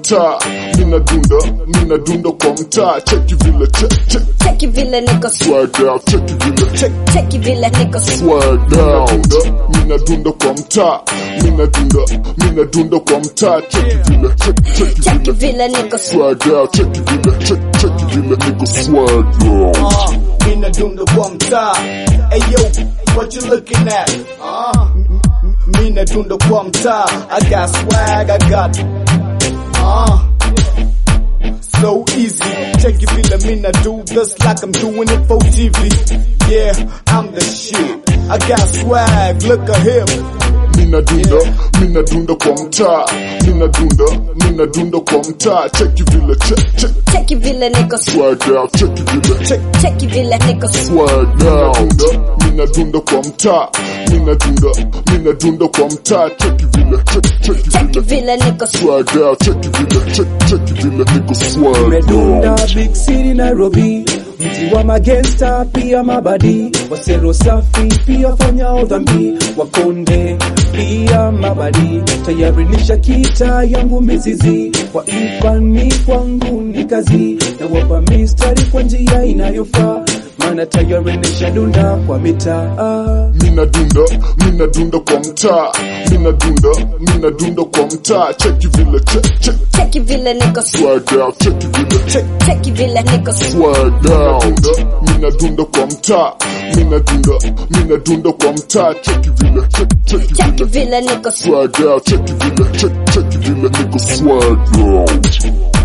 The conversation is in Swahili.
mtaa, mina dunda kwa mtaa, cheki vile cheki vile niko swag out, cheki vile cheki vile niko swag out. Mina dunda kwa mtaa, mina dunda kwa mtaa, cheki vile cheki vile niko swag out, cheki vile niko swag out. Mina dunda kwa mtaa. Hey yo, what you looking at? Mina dunda kwa mtaa. I got swag, I got so easy. Check it, feel mina do this like I'm doing it for TV. Yeah, I'm the shit. I got swag, look at him. Mina dunda kwa mtaa, mina dunda kwa mtaa, cheki vile cheki vile niko swag out, cheki vile cheki vile niko swag out. Mina dunda kwa mtaa, mina dunda kwa mtaa, cheki vile niko swag out, cheki vile niko swag out. Medunda big city Nairobi, mji wa magangsta pia mabadi, wasero safi pia fanya dhambi, wakonde pia mabadi, tayari nishakita yangu mizizi, kwa imani kwangu ni kazi, na wapa mistari kwa njia inayofaa, maana tayari nishadunda kwa mitaa. Mina dunda kwa mtaa, mina dunda kwa mtaa, cheki cheki vile niko swag out, cheki vile niko swag out. Mina dunda kwa mtaa, mina dunda kwa mtaa, cheki vile niko swag out, cheki vile niko swag out.